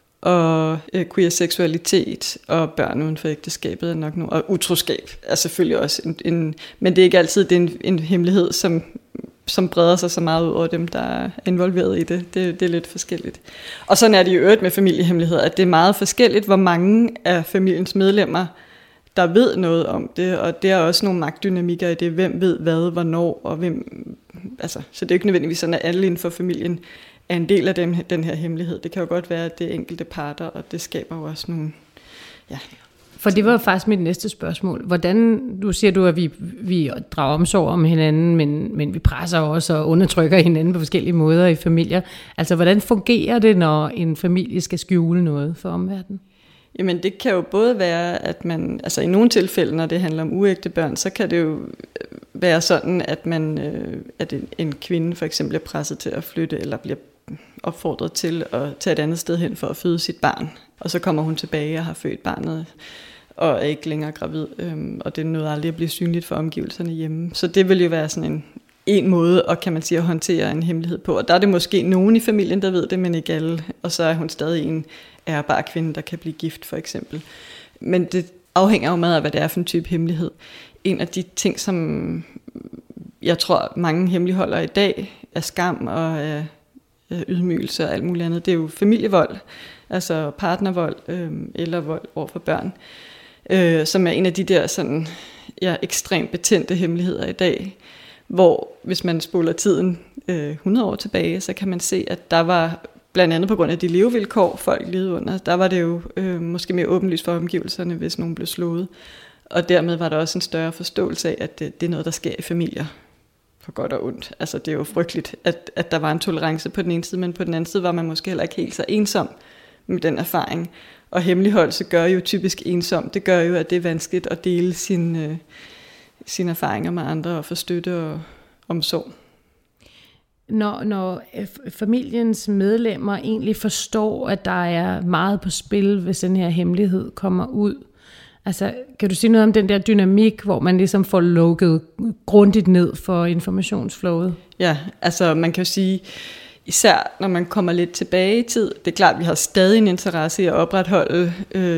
og queer-seksualitet og børn uden for ægteskabet er nok nu, og utroskab er selvfølgelig også men det er ikke altid en hemmelighed, som breder sig så meget ud over dem, der er involveret i det. Det er lidt forskelligt. Og sådan er det i øvrigt med familiehemmeligheder, at det er meget forskelligt, hvor mange af familiens medlemmer, der ved noget om det, og det er også nogle magtdynamikker i det, hvem ved hvad, hvornår, og hvem, altså, så det er ikke nødvendigvis sådan, at alle inden for familien er en del af den her hemmelighed. Det kan jo godt være, at det er enkelte parter, og det skaber jo også nogle, ja. For det var jo faktisk mit næste spørgsmål. Hvordan, du siger du, at vi drager omsorg om hinanden, men vi presser også og undertrykker hinanden på forskellige måder i familier. Altså, hvordan fungerer det, når en familie skal skjule noget for omverdenen? Jamen, det kan jo både være, at man, altså i nogle tilfælde, når det handler om uægte børn, så kan det jo være sådan, at en kvinde for eksempel er presset til at flytte, eller bliver opfordret til at tage et andet sted hen for at føde sit barn. Og så kommer hun tilbage og har født barnet, og er ikke længere gravid, og det er noget aldrig at blive synligt for omgivelserne hjemme. Så det vil jo være sådan en måde, og kan man sige, at håndtere en hemmelighed på. Og der er det måske nogen i familien, der ved det, men ikke alle. Og så er hun stadig en ærbar kvinde, der kan blive gift, for eksempel. Men det afhænger jo meget af, hvad det er for en type hemmelighed. En af de ting, som jeg tror, mange hemmeligholder i dag, er skam og af ydmygelse og alt muligt andet. Det er jo familievold, altså partnervold eller vold over for børn, som er en af de der sådan, ekstremt betændte hemmeligheder i dag, hvor hvis man spoler tiden 100 år tilbage, så kan man se, at der var blandt andet på grund af de levevilkår, folk levede under, der var det jo måske mere åbenlyst for omgivelserne, hvis nogen blev slået. Og dermed var der også en større forståelse af, at det er noget, der sker i familier, på godt og ondt. Altså det er jo frygteligt, at der var en tolerance på den ene side, men på den anden side var man måske heller ikke helt så ensom med den erfaring. Og hemmeligholdelse gør jo typisk ensom. Det gør jo, at det er vanskeligt at dele sine erfaringer med andre og få støtte og omsorg. Når familiens medlemmer egentlig forstår, at der er meget på spil, hvis den her hemmelighed kommer ud, altså kan du sige noget om den der dynamik, hvor man ligesom får lukket grundigt ned for informationsflowet? Ja, altså man kan jo sige, især når man kommer lidt tilbage i tid, det er klart, at vi har stadig en interesse i at opretholde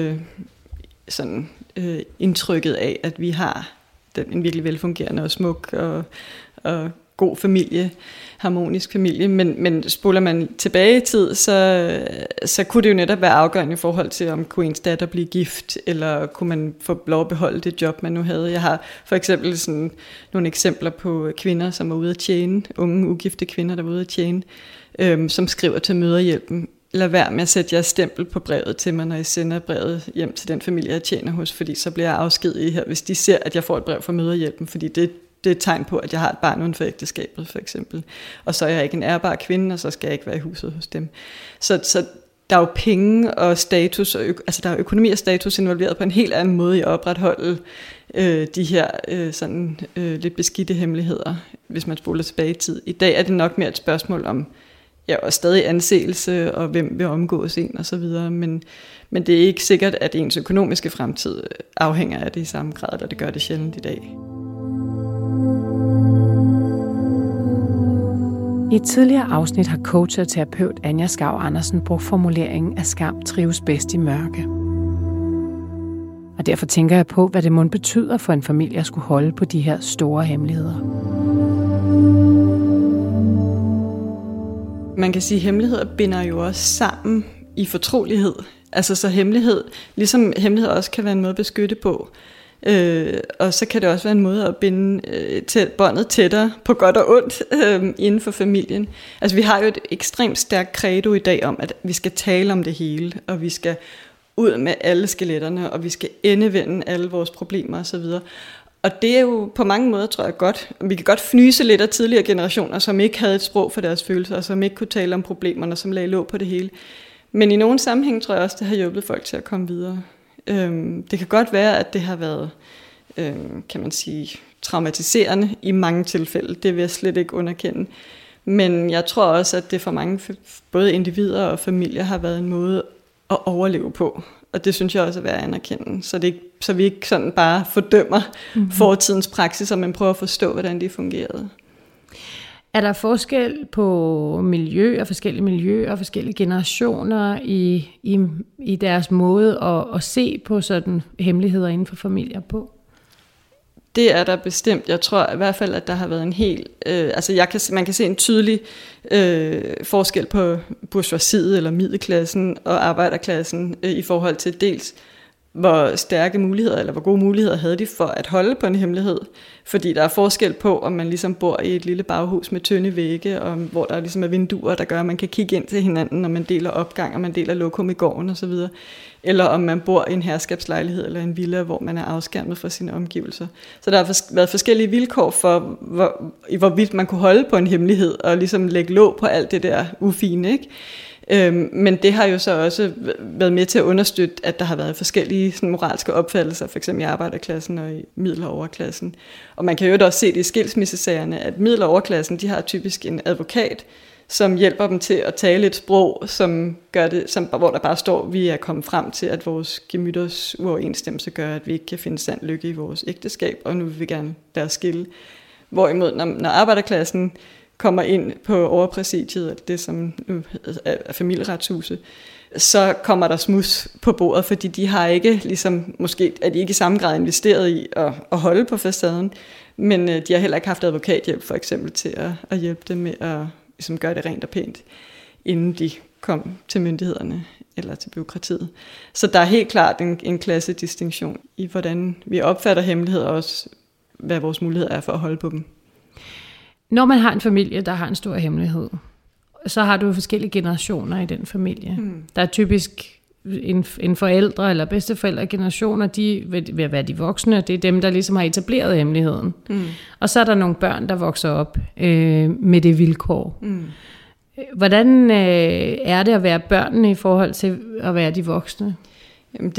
indtrykket af, at vi har en virkelig velfungerende og smuk og god familie, harmonisk familie, men spoler man tilbage i tid, så kunne det jo netop være afgørende i forhold til, om kunne ens datter blive gift, eller kunne man få lov at beholde det job, man nu havde. Jeg har for eksempel sådan nogle eksempler på kvinder, som er ude at tjene, unge ugifte kvinder, der er ude at tjene, som skriver til Mødrehjælpen: lad være med at sætte jeres stempel på brevet til mig, når I sender brevet hjem til den familie, jeg tjener hos, fordi så bliver jeg afskediget her, hvis de ser, at jeg får et brev fra Mødrehjælpen, fordi det er et tegn på, at jeg har et barn uden for ægteskabet, for eksempel. Og så er jeg ikke en ærbar kvinde, og så skal jeg ikke være i huset hos dem. Så der er jo penge og status, altså der er økonomi og status involveret på en helt anden måde i at opretholde de her lidt beskidte hemmeligheder, hvis man spoler tilbage i tid. I dag er det nok mere et spørgsmål om og stadig anseelse, og hvem vil omgås en, og så videre. Men det er ikke sikkert, at ens økonomiske fremtid afhænger af det i samme grad, og det gør det sjældent i dag. I et tidligere afsnit har coach og terapeut Anja Skau Andersen brugt formuleringen, at skam trives bedst i mørke. Og derfor tænker jeg på, hvad det mon betyder for en familie at skulle holde på de her store hemmeligheder. Man kan sige, at hemmeligheder binder jo også sammen i fortrolighed. Altså så hemmelighed, ligesom hemmelighed også kan være en måde at beskytte på. Og så kan det også være en måde at binde båndet tættere på godt og ondt inden for familien. Altså vi har jo et ekstremt stærkt credo i dag om, at vi skal tale om det hele, og vi skal ud med alle skeletterne, og vi skal endevende alle vores problemer osv. Og det er jo på mange måder, tror jeg, godt. Vi kan godt fnyse lidt af tidligere generationer, som ikke havde et sprog for deres følelser, og som ikke kunne tale om problemerne, som lagde låg på det hele. Men i nogle sammenhæng tror jeg også, det har hjulpet folk til at komme videre. Det kan godt være, at det har været, kan man sige, traumatiserende i mange tilfælde. Det vil jeg slet ikke underkende. Men jeg tror også, at det for mange, både individer og familier, har været en måde at overleve på. Og det synes jeg også er værd at anerkende. Så vi ikke sådan bare fordømmer fortidens praksis, og man prøver at forstå, hvordan det fungerede. Er der forskel på miljøer, forskellige generationer i deres måde at se på sådan hemmeligheder inden for familier på? Det er der bestemt. Jeg tror i hvert fald, at der har været en helt... man kan se en tydelig forskel på bourgeoisiet eller middelklassen og arbejderklassen i forhold til dels hvor stærke muligheder, eller hvor gode muligheder havde de for at holde på en hemmelighed. Fordi der er forskel på, om man ligesom bor i et lille baghus med tynde vægge, og hvor der ligesom er vinduer, der gør, at man kan kigge ind til hinanden, når man deler opgang, og man deler lokum i gården osv. Eller om man bor i en herskabslejlighed eller en villa, hvor man er afskærmet fra sine omgivelser. Så der har været forskellige vilkår for, hvorvidt man kunne holde på en hemmelighed, og ligesom lægge låg på alt det der ufine, ikke? Men det har jo så også været med til at understøtte, at der har været forskellige sådan, moralske opfattelser, f.eks. i arbejderklassen og i middel- og overklassen. Og man kan jo også se det i skilsmissesagerne, at middel- og overklassen, de har typisk en advokat, som hjælper dem til at tale et sprog, som gør det, hvor der bare står, at vi er kommet frem til, at vores gemytters uoverensstemmelse gør, at vi ikke kan finde sand lykke i vores ægteskab, og nu vil vi gerne lade os skille. Hvorimod, når arbejderklassen kommer ind på overpræsidiet, det som nu er familieretshuset, så kommer der smus på bordet, fordi de har ikke, ligesom, måske er de ikke i samme grad investeret i at holde på facaden, men de har heller ikke haft advokathjælp for eksempel til at hjælpe dem med at ligesom, gøre det rent og pænt, inden de kom til myndighederne eller til bureaukratiet. Så der er helt klart en klassedistinktion i, hvordan vi opfatter hemmeligheder, og også hvad vores muligheder er for at holde på dem. Når man har en familie, der har en stor hemmelighed, så har du forskellige generationer i den familie. Der er typisk en forældre eller bedsteforældregenerationer, de vil være de voksne, og det er dem, der ligesom har etableret hemmeligheden. Og så er der nogle børn, der vokser op med det vilkår. Hvordan er det at være børnene i forhold til at være de voksne? Jamen,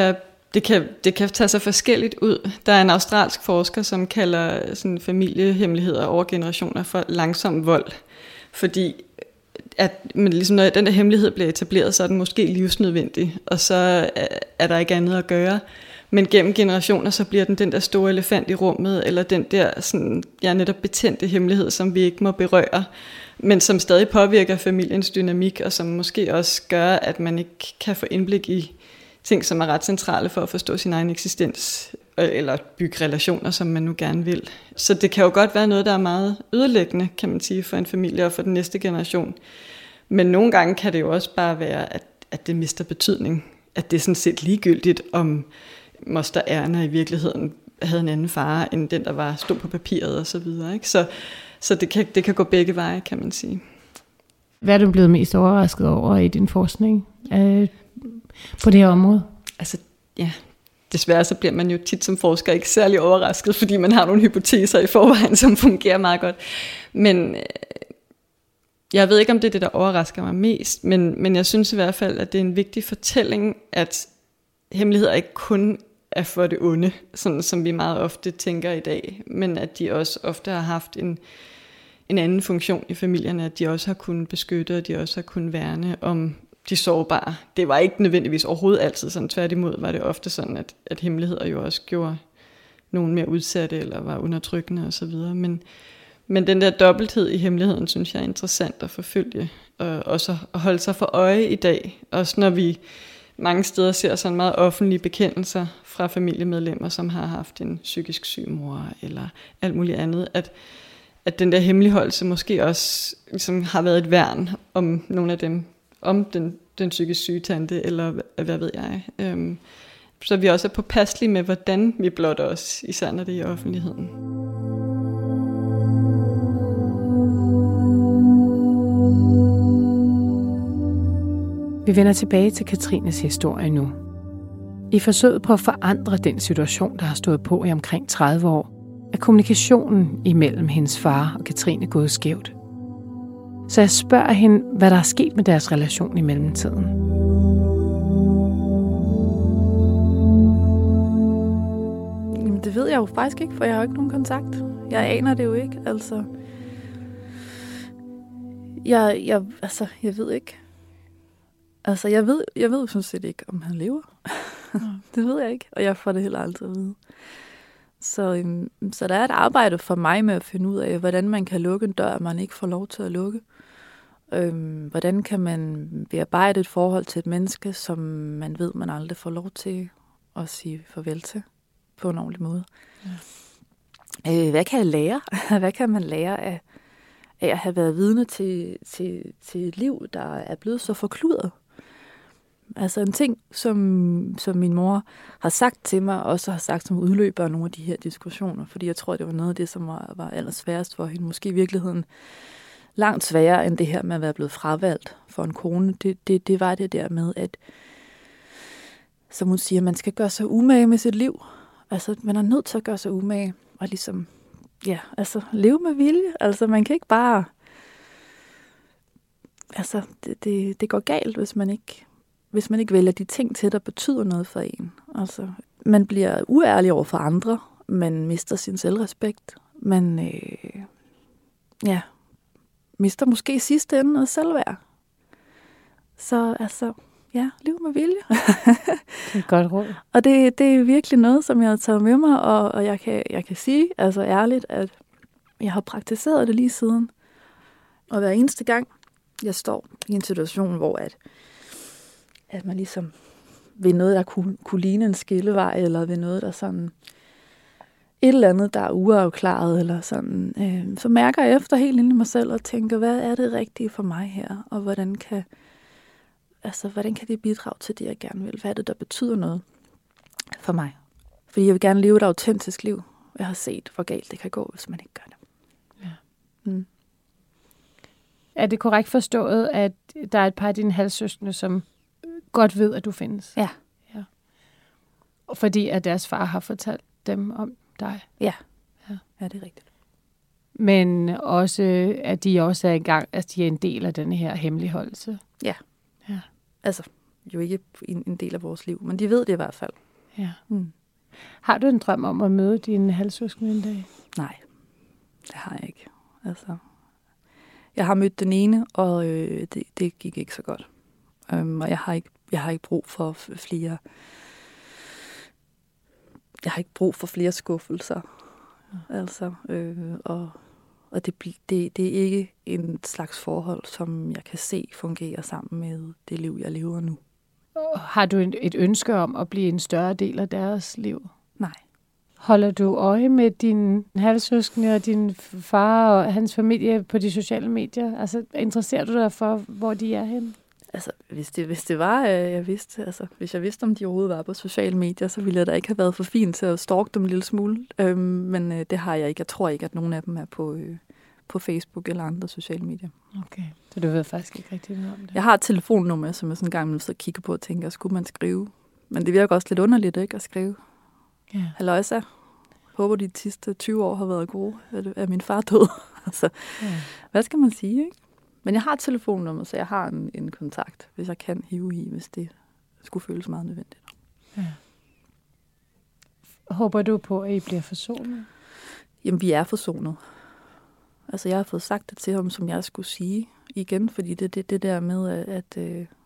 det kan tage sig forskelligt ud. Der er en australsk forsker, som kalder sådan familiehemmeligheder over generationer for langsom vold. Fordi men ligesom når den der hemmelighed bliver etableret, så er den måske livsnødvendig, og så er der ikke andet at gøre. Men gennem generationer, så bliver den der store elefant i rummet, eller den der sådan, netop betændte hemmelighed, som vi ikke må berøre, men som stadig påvirker familiens dynamik, og som måske også gør, at man ikke kan få indblik i ting, som er ret centrale for at forstå sin egen eksistens, eller bygge relationer, som man nu gerne vil. Så det kan jo godt være noget, der er meget ødelæggende, kan man sige, for en familie og for den næste generation. Men nogle gange kan det jo også bare være, at det mister betydning. At det er sådan set ligegyldigt, om moster Erna i virkeligheden havde en anden far, end den, der stod på papiret og så videre. Ikke? Så det kan gå begge veje, kan man sige. Hvad er du blevet mest overrasket over i din forskning på det her område? Altså, ja, desværre så bliver man jo tit som forsker ikke særlig overrasket, fordi man har nogle hypoteser i forvejen, som fungerer meget godt. Men jeg ved ikke, om det er det, der overrasker mig mest, men jeg synes i hvert fald, at det er en vigtig fortælling, at hemmeligheder ikke kun er for det onde, sådan som vi meget ofte tænker i dag, men at de også ofte har haft en anden funktion i familierne, at de også har kunnet beskytte, og de også har kunnet værne om de sårbare. Det var ikke nødvendigvis overhovedet altid sådan. Tværtimod var det ofte sådan, at hemmeligheder jo også gjorde nogen mere udsatte, eller var undertrykkende osv. Men den der dobbelthed i hemmeligheden, synes jeg er interessant at forfølge, og også at holde sig for øje i dag. Også når vi mange steder ser sådan meget offentlige bekendelser fra familiemedlemmer, som har haft en psykisk syg mor, eller alt muligt andet, at den der hemmeligholdelse måske også ligesom har været et værn om nogle af dem, om den psykisk syge tante, eller hvad ved jeg. Så vi også er påpasselige med, hvordan vi blotter os, især når det er i offentligheden. Vi vender tilbage til Katrines historie nu. I forsøget på at forandre den situation, der har stået på i omkring 30 år, er kommunikationen imellem hendes far og Katrine gået skævt. Så jeg spørger hende, hvad der er sket med deres relation i mellemtiden. Jamen, det ved jeg jo faktisk ikke, for jeg har jo ikke nogen kontakt. Jeg aner det jo ikke, altså. Jeg ved ikke. Altså, jeg ved jo sådan set ikke, om han lever. Det ved jeg ikke, og jeg får det heller aldrig at vide. Så der er et arbejde for mig med at finde ud af, hvordan man kan lukke en dør, man ikke får lov til at lukke. Hvordan kan man bearbejde et forhold til et menneske, som man ved, man aldrig får lov til at sige farvel til på en ordentlig måde. Ja. Hvad kan jeg lære? Hvad kan man lære af at have været vidne til et liv, der er blevet så forkludret? Altså en ting, som min mor har sagt til mig, også har sagt som udløber af nogle af de her diskussioner, fordi jeg tror, det var noget af det, som var allersværest for hende. Måske i virkeligheden langt sværere end det her med at være blevet fravalgt for en kone. Det var det der med, at som hun siger, man skal gøre sig umage med sit liv. Altså man er nødt til at gøre sig umage og ligesom, leve med vilje. Altså man kan ikke bare, altså det går galt, hvis man ikke vælger de ting til, der betyder noget for en. Altså, man bliver uærlig over for andre, man mister sin selvrespekt, man mister måske i sidste ende noget selvværd. Så altså, liv med vilje. Det er et godt råd. Og det er virkelig noget, som jeg har taget med mig, og jeg kan sige, altså ærligt, at jeg har praktiseret det lige siden. Og hver eneste gang, jeg står i en situation, hvor at man ligesom ved noget, der kunne ligne en skillevej, eller ved noget, der sådan et eller andet, der er uafklaret, eller sådan, så mærker jeg efter helt inde i mig selv og tænker, hvad er det rigtige for mig her, og hvordan kan det bidrage til det, jeg gerne vil? Hvad er det, der betyder noget for mig? Fordi jeg vil gerne leve et autentisk liv. Jeg har set, hvor galt det kan gå, hvis man ikke gør det. Ja. Mm. Er det korrekt forstået, at der er et par af dine halvsøskende, som godt ved, at du findes? Ja. Fordi at deres far har fortalt dem om dig? Ja, det er rigtigt. Men også, at de også er i gang, at de er en del af den her hemmeligholdelse? Ja. Ja. Altså, jo ikke en del af vores liv, men de ved det i hvert fald. Ja. Mm. Har du en drøm om at møde dine halvsøskende en dag? Nej, det har jeg ikke. Altså, jeg har mødt den ene, og det gik ikke så godt. Og jeg har ikke brug for flere. Jeg har ikke brug for flere skuffelser. Ja. Altså, og det er ikke en slags forhold, som jeg kan se fungere sammen med det liv, jeg lever nu. Har du et ønske om at blive en større del af deres liv? Nej. Holder du øje med din halvsøskende og din far og hans familie på de sociale medier? Altså, interesserer du dig for, hvor de er henne? Altså, hvis det var, jeg vidste, altså, hvis jeg vidste, om de overhovedet var på sociale medier, så ville jeg da ikke have været for fint til at stalke dem en lille smule. Men det har jeg ikke. Jeg tror ikke, at nogen af dem er på Facebook eller andre sociale medier. Okay, så du ved faktisk ikke rigtig noget om det? Jeg har et telefonnummer, som jeg sådan en gang imellem så kigger på og tænker, skulle man skrive? Men det virker også lidt underligt, ikke, at skrive. Ja. Halløjsa. Håber, de sidste 20 år har været gode. Er min far død? Altså, hvad skal man sige, ikke? Men jeg har et telefonnummer, så jeg har en kontakt, hvis jeg kan hive i, hvis det skulle føles meget nødvendigt. Ja. Håber du på, at I bliver forsonet? Jamen, vi er forsonet. Altså, jeg har fået sagt det til ham, som jeg skulle sige igen, fordi det der med, at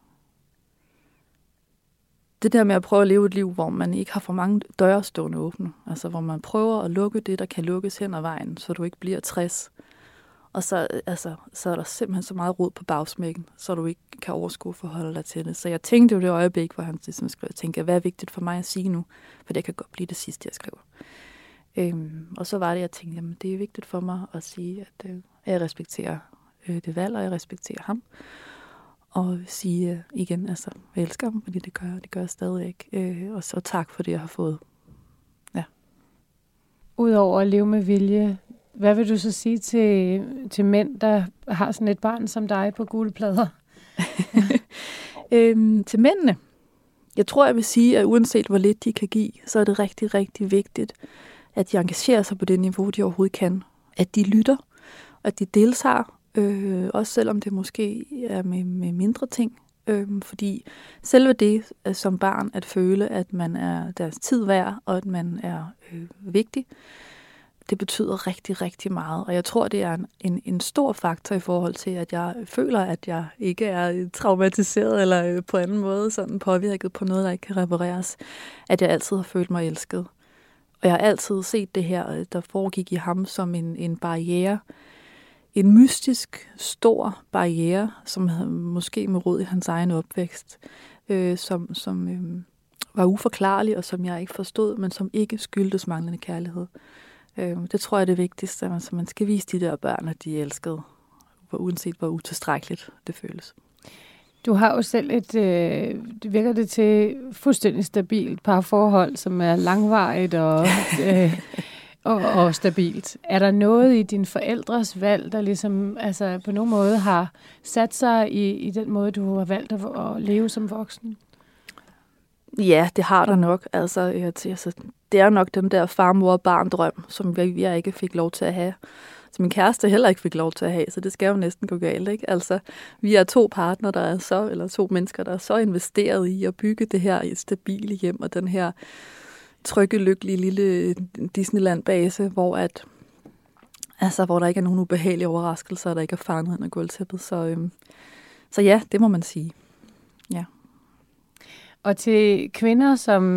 det der med at prøve at leve et liv, hvor man ikke har for mange døre stående åbne. Altså, hvor man prøver at lukke det, der kan lukkes hen ad vejen, så du ikke bliver 60. Og så er der simpelthen så meget rod på bagsmækken, så du ikke kan overskue forholde dig til det. Så jeg tænkte jo det øjeblik, hvor han ligesom skrev, jeg tænkte, hvad er vigtigt for mig at sige nu? For det kan godt blive det sidste, jeg skriver. Og så var det, jeg tænkte, jamen det er vigtigt for mig at sige, at jeg respekterer det valg, og jeg respekterer ham. Og sige igen, altså, jeg elsker ham, fordi det gør jeg stadig ikke. Og så tak for det, jeg har fået. Ja. Udover at leve med vilje, hvad vil du så sige til mænd, der har sådan et barn som dig på gule plader? Til mændene? Jeg tror, jeg vil sige, at uanset hvor lidt de kan give, så er det rigtig, rigtig vigtigt, at de engagerer sig på det niveau, de overhovedet kan. At de lytter, at de deltager, også selvom det måske er med mindre ting. Fordi selve det som barn at føle, at man er deres tid værd, og at man er vigtig, det betyder rigtig, rigtig meget. Og jeg tror, det er en stor faktor i forhold til, at jeg føler, at jeg ikke er traumatiseret eller på anden måde sådan påvirket på noget, der ikke kan repareres. At jeg altid har følt mig elsket. Og jeg har altid set det her, der foregik i ham som en barriere. En mystisk, stor barriere, som havde måske med rod i hans egen opvækst, som var uforklarlig, og som jeg ikke forstod, men som ikke skyldtes manglende kærlighed. Det tror jeg er det vigtigste, at man skal vise de der børn, at de er elskede, uanset hvor utilstrækkeligt det føles. Du har jo selv det virker det til fuldstændig stabilt parforhold, som er langvarigt og stabilt. Er der noget i dine forældres valg, der ligesom altså på nogen måde har sat sig i den måde, du har valgt at leve som voksen? Ja, det har der nok. Altså, det er nok den der far-mor-barn-drøm, som jeg ikke fik lov til at have. Som min kæreste heller ikke fik lov til at have, så det skal jo næsten gå galt, ikke? Altså, vi er to mennesker, der er så investeret i at bygge det her stabile hjem, og den her trygge, lykkelige lille Disneyland-base, hvor der ikke er nogen ubehagelige overraskelser, og der ikke er fanget ind af gulvtæppet. Så ja, det må man sige. Ja. Og til kvinder,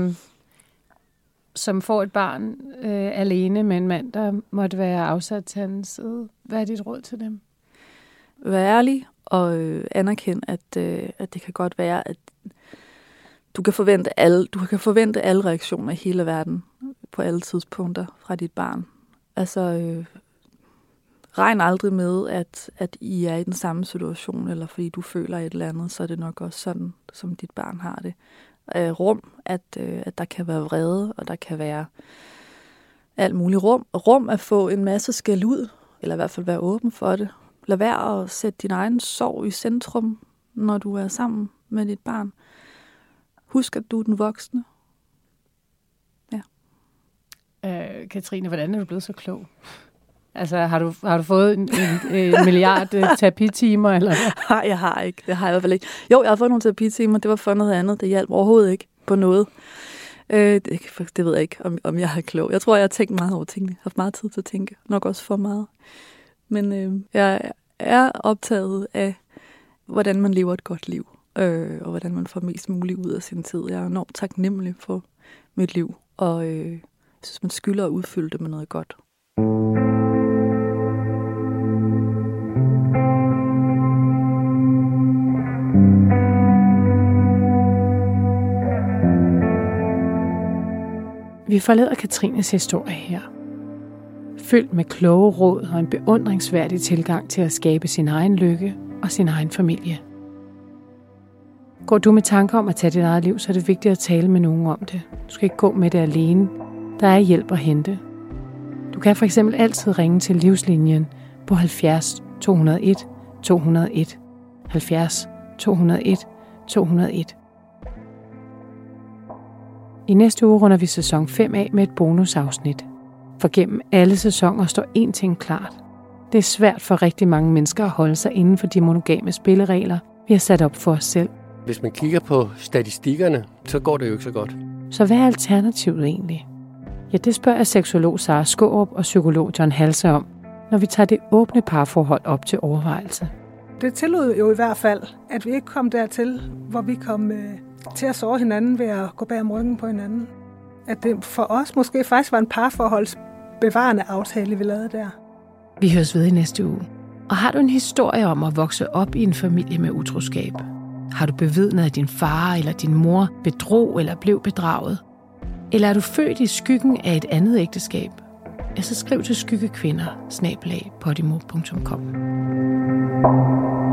som får et barn alene med en mand, der måtte være afsat til hans side, hvad er dit råd til dem? Vær ærlig og anerkend, at det kan godt være, at du kan forvente alle reaktioner i hele verden på alle tidspunkter fra dit barn. Altså, regn aldrig med, at I er i den samme situation, eller fordi du føler et eller andet, så er det nok også sådan, som dit barn har det. At der kan være vrede, og der kan være alt muligt rum at få en masse skæld ud, Eller i hvert fald være åben for det. Lad være at sætte din egen sorg i centrum, når du er sammen med dit barn. Husk, at du er den voksne. Ja. Katrine, hvordan er du blevet så klog? Altså, har du fået en milliard terapitimer, eller hvad? Nej, jeg har ikke. Det har jeg i hvert fald ikke. Jo, jeg har fået nogle terapitimer. Det var for noget andet. Det hjalp overhovedet ikke på noget. Det ved jeg ikke, om jeg er klog. Jeg tror, jeg har tænkt meget over tingene. Jeg har haft meget tid til at tænke. Nok også for meget. Men jeg er optaget af, hvordan man lever et godt liv. Og hvordan man får mest muligt ud af sin tid. Jeg er enormt taknemmelig for mit liv. Og jeg synes, man skylder at udfylde det med noget godt. Vi forlader Katrines historie her. Fyldt med kloge råd og en beundringsværdig tilgang til at skabe sin egen lykke og sin egen familie. Går du med tanker om at tage dit eget liv, så er det vigtigt at tale med nogen om det. Du skal ikke gå med det alene. Der er hjælp at hente. Du kan for eksempel altid ringe til Livslinjen på 70 201 201. 70 201 201. I næste uge runder vi sæson 5 af med et bonusafsnit. For gennem alle sæsoner står én ting klart. Det er svært for rigtig mange mennesker at holde sig inden for de monogame spilleregler, vi har sat op for os selv. Hvis man kigger på statistikkerne, så går det jo ikke så godt. Så hvad er alternativet egentlig? Ja, det spørger jeg seksolog Sara Skaarup og psykolog John Halse om, når vi tager det åbne parforhold op til overvejelse. Det tillod jo i hvert fald, at vi ikke kom dertil, hvor vi kom til at såre hinanden ved at gå bag om ryggen på hinanden. At det for os måske faktisk var en parforholdsbevarende aftale, vi lavede der. Vi høres ved i næste uge. Og har du en historie om at vokse op i en familie med utroskab? Har du bevidnet, at din far eller din mor bedrog eller blev bedraget? Eller er du født i skyggen af et andet ægteskab? Ja, så skriv til skyggekvinder@podimo.com.